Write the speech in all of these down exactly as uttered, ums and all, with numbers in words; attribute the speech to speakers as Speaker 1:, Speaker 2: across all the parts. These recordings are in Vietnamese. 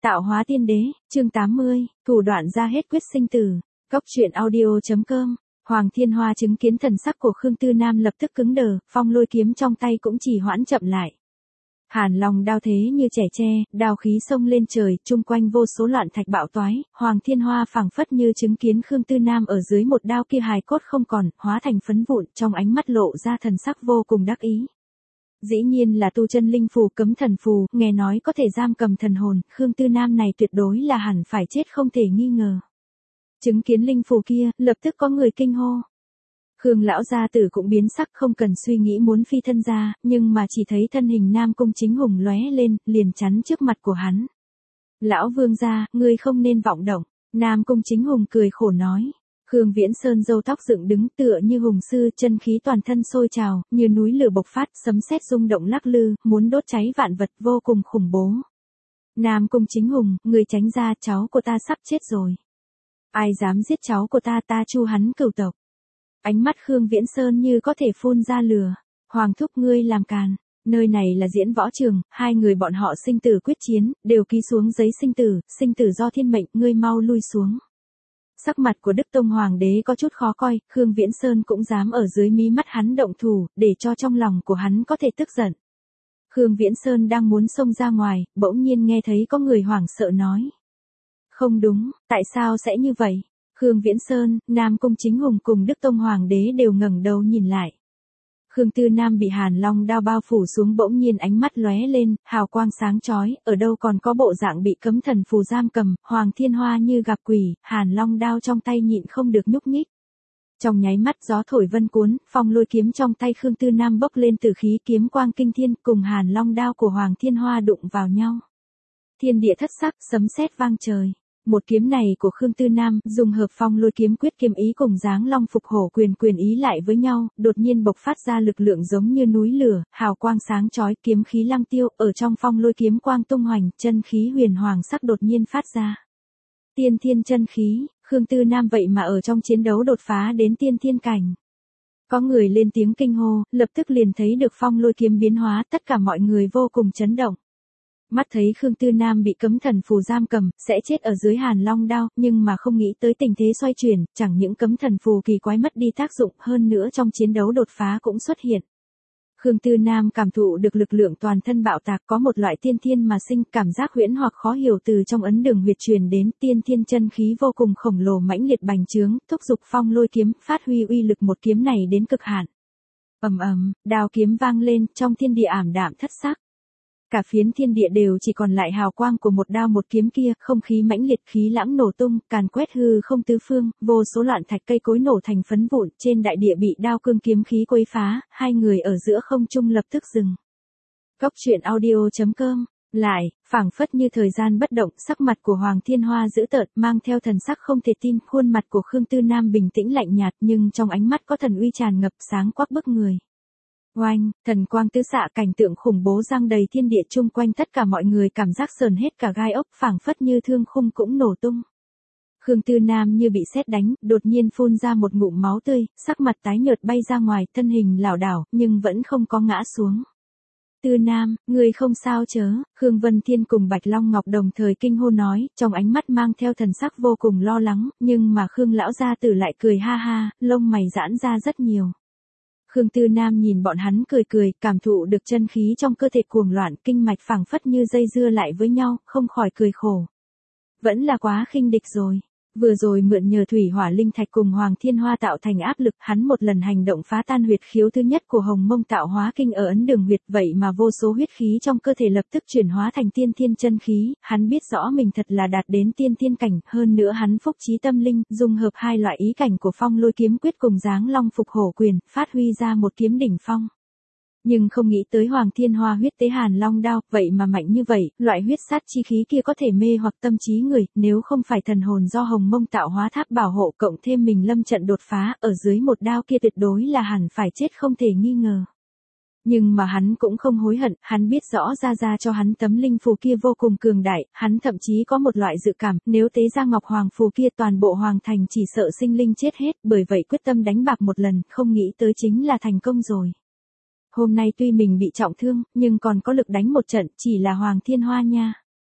Speaker 1: Tạo hóa tiên đế, chương tám mươi, thủ đoạn ra hết quyết sinh tử. Cốc truyện audio.com. Hoàng Thiên Hoa chứng kiến thần sắc của Khương Tư Nam lập tức cứng đờ, phong lôi kiếm trong tay cũng chỉ hoãn chậm lại. Hàn Long đao thế như trẻ tre, đao khí xông lên trời, chung quanh vô số loạn thạch bạo toái, Hoàng Thiên Hoa phảng phất như chứng kiến Khương Tư Nam ở dưới một đao kia hài cốt không còn, hóa thành phấn vụn, trong ánh mắt lộ ra thần sắc vô cùng đắc ý. Dĩ nhiên là tu chân linh phù cấm thần phù, nghe nói có thể giam cầm thần hồn, Khương Tư Nam này tuyệt đối là hẳn phải chết không thể nghi ngờ. Chứng kiến linh phù kia, lập tức có người kinh hô. Khương lão gia tử cũng biến sắc, không cần suy nghĩ muốn phi thân ra, nhưng mà chỉ thấy thân hình Nam Cung Chính Hùng lóe lên, liền chắn trước mặt của hắn. Lão vương gia, ngươi không nên vọng động. Nam Cung Chính Hùng cười khổ nói. Khương Viễn Sơn râu tóc dựng đứng tựa như hùng sư, chân khí toàn thân sôi trào, như núi lửa bộc phát, sấm sét rung động lắc lư, muốn đốt cháy vạn vật, vô cùng khủng bố. Nam Cung Chính Hùng, người tránh ra, cháu của ta sắp chết rồi. Ai dám giết cháu của ta, ta chu hắn cửu tộc. Ánh mắt Khương Viễn Sơn như có thể phun ra lửa. Hoàng thúc ngươi làm càn. Nơi này là diễn võ trường, hai người bọn họ sinh tử quyết chiến, đều ký xuống giấy sinh tử, sinh tử do thiên mệnh, ngươi mau lui xuống. Sắc mặt của Đức Tông Hoàng đế có chút khó coi, Khương Viễn Sơn cũng dám ở dưới mí mắt hắn động thủ, để cho trong lòng của hắn có thể tức giận. Khương Viễn Sơn đang muốn xông ra ngoài, bỗng nhiên nghe thấy có người hoảng sợ nói. Không đúng, tại sao sẽ như vậy? Khương Viễn Sơn, Nam Cung Chính Hùng cùng Đức Tông Hoàng đế đều ngẩng đầu nhìn lại. Khương Tư Nam bị Hàn Long đao bao phủ xuống, bỗng nhiên ánh mắt lóe lên, hào quang sáng chói, ở đâu còn có bộ dạng bị cấm thần phù giam cầm, Hoàng Thiên Hoa như gặp quỷ, Hàn Long đao trong tay nhịn không được nhúc nhích. Trong nháy mắt gió thổi vân cuốn, phong lôi kiếm trong tay Khương Tư Nam bốc lên từ khí kiếm quang kinh thiên, cùng Hàn Long đao của Hoàng Thiên Hoa đụng vào nhau. Thiên địa thất sắc, sấm sét vang trời. Một kiếm này của Khương Tư Nam, dùng hợp phong lôi kiếm quyết kiếm ý cùng dáng long phục hổ quyền quyền ý lại với nhau, đột nhiên bộc phát ra lực lượng giống như núi lửa, hào quang sáng chói, kiếm khí lăng tiêu, ở trong phong lôi kiếm quang tung hoành, chân khí huyền hoàng sắc đột nhiên phát ra. Tiên thiên chân khí, Khương Tư Nam vậy mà ở trong chiến đấu đột phá đến tiên thiên cảnh. Có người lên tiếng kinh hô, lập tức liền thấy được phong lôi kiếm biến hóa, tất cả mọi người vô cùng chấn động. Mắt thấy Khương Tư Nam bị cấm thần phù giam cầm, sẽ chết ở dưới Hàn Long đao, nhưng mà không nghĩ tới tình thế xoay chuyển, chẳng những cấm thần phù kỳ quái mất đi tác dụng, hơn nữa trong chiến đấu đột phá cũng xuất hiện. Khương Tư Nam cảm thụ được lực lượng toàn thân bạo tạc, có một loại tiên thiên mà sinh, cảm giác huyễn hoặc khó hiểu từ trong ấn đường huyệt truyền đến, tiên thiên chân khí vô cùng khổng lồ mãnh liệt bành trướng, thúc giục phong lôi kiếm, phát huy uy lực một kiếm này đến cực hạn. Ầm ầm, đao kiếm vang lên, trong thiên địa ảm đạm thất sắc. Cả phiến thiên địa đều chỉ còn lại hào quang của một đao một kiếm kia, không khí mãnh liệt, khí lãng nổ tung, càn quét hư không tứ phương, vô số loạn thạch cây cối nổ thành phấn vụn, trên đại địa bị đao cương kiếm khí quấy phá, hai người ở giữa không trung lập tức dừng. Cốc truyện audio.com. Lại, phảng phất như thời gian bất động, sắc mặt của Hoàng Thiên Hoa dữ tợn, mang theo thần sắc không thể tin, khuôn mặt của Khương Tư Nam bình tĩnh lạnh nhạt, nhưng trong ánh mắt có thần uy tràn ngập, sáng quắc bức người. Oanh, thần quang tứ xạ, cảnh tượng khủng bố giăng đầy thiên địa, chung quanh tất cả mọi người cảm giác sờn hết cả gai ốc, phảng phất như thương khung cũng nổ tung. Khương Tư Nam như bị sét đánh, đột nhiên phun ra một ngụm máu tươi, sắc mặt tái nhợt bay ra ngoài, thân hình lảo đảo, nhưng vẫn không có ngã xuống. Tư Nam, người không sao chớ? Khương Vân Thiên cùng Bạch Long Ngọc đồng thời kinh hô nói, trong ánh mắt mang theo thần sắc vô cùng lo lắng, nhưng mà Khương lão gia tử lại cười ha ha, lông mày giãn ra rất nhiều. Khương Tư Nam nhìn bọn hắn cười cười, cảm thụ được chân khí trong cơ thể cuồng loạn, kinh mạch phảng phất như dây dưa lại với nhau, không khỏi cười khổ. Vẫn là quá khinh địch rồi. Vừa rồi mượn nhờ thủy hỏa linh thạch cùng Hoàng Thiên Hoa tạo thành áp lực, hắn một lần hành động phá tan huyệt khiếu thứ nhất của Hồng Mông tạo hóa kinh ở ấn đường huyệt, vậy mà vô số huyết khí trong cơ thể lập tức chuyển hóa thành tiên thiên chân khí, hắn biết rõ mình thật là đạt đến tiên thiên cảnh, hơn nữa hắn phúc trí tâm linh, dung hợp hai loại ý cảnh của phong lôi kiếm quyết cùng dáng long phục hổ quyền, phát huy ra một kiếm đỉnh phong. Nhưng không nghĩ tới Hoàng Thiên Hoa huyết tế Hàn Long đao, vậy mà mạnh như vậy, loại huyết sát chi khí kia có thể mê hoặc tâm trí người, nếu không phải thần hồn do Hồng Mông tạo hóa tháp bảo hộ, cộng thêm mình lâm trận đột phá, ở dưới một đao kia tuyệt đối là hẳn phải chết không thể nghi ngờ. Nhưng mà hắn cũng không hối hận, hắn biết rõ ra ra cho hắn tấm linh phù kia vô cùng cường đại, hắn thậm chí có một loại dự cảm, nếu tế ra Ngọc Hoàng phù kia toàn bộ Hoàng Thành chỉ sợ sinh linh chết hết, bởi vậy quyết tâm đánh bạc một lần, không nghĩ tới chính là thành công rồi. Hôm nay tuy mình bị trọng thương, nhưng còn có lực đánh một trận, chỉ là Hoàng Thiên Hoa nha.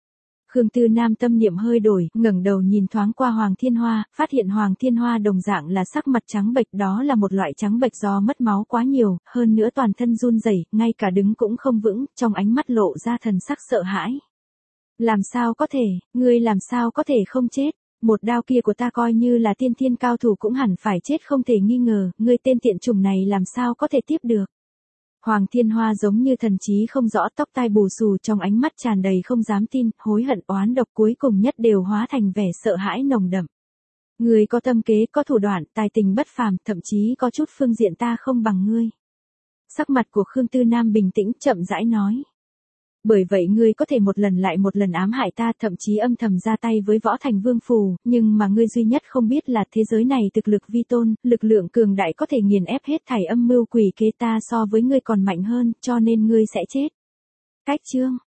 Speaker 1: Khương Tư Nam tâm niệm hơi đổi, ngẩng đầu nhìn thoáng qua Hoàng Thiên Hoa, phát hiện Hoàng Thiên Hoa đồng dạng là sắc mặt trắng bệch, đó là một loại trắng bệch do mất máu quá nhiều, hơn nữa toàn thân run rẩy, ngay cả đứng cũng không vững, trong ánh mắt lộ ra thần sắc sợ hãi. Làm sao có thể, ngươi làm sao có thể không chết? Một đao kia của ta coi như là tiên thiên cao thủ cũng hẳn phải chết không thể nghi ngờ, ngươi tên tiện chủng này làm sao có thể tiếp được? Hoàng Thiên Hoa giống như thần trí không rõ, tóc tai bù xù, trong ánh mắt tràn đầy không dám tin, hối hận oán độc, cuối cùng nhất đều hóa thành vẻ sợ hãi nồng đậm. Ngươi có tâm kế, có thủ đoạn, tài tình bất phàm, thậm chí có chút phương diện ta không bằng ngươi. Sắc mặt của Khương Tư Nam bình tĩnh, chậm rãi nói. Bởi vậy ngươi có thể một lần lại một lần ám hại ta, thậm chí âm thầm ra tay với Võ Thành Vương Phù, nhưng mà ngươi duy nhất không biết là thế giới này thực lực vi tôn, lực lượng cường đại có thể nghiền ép hết thảy âm mưu quỷ kế, ta so với ngươi còn mạnh hơn, cho nên ngươi sẽ chết. Cách chương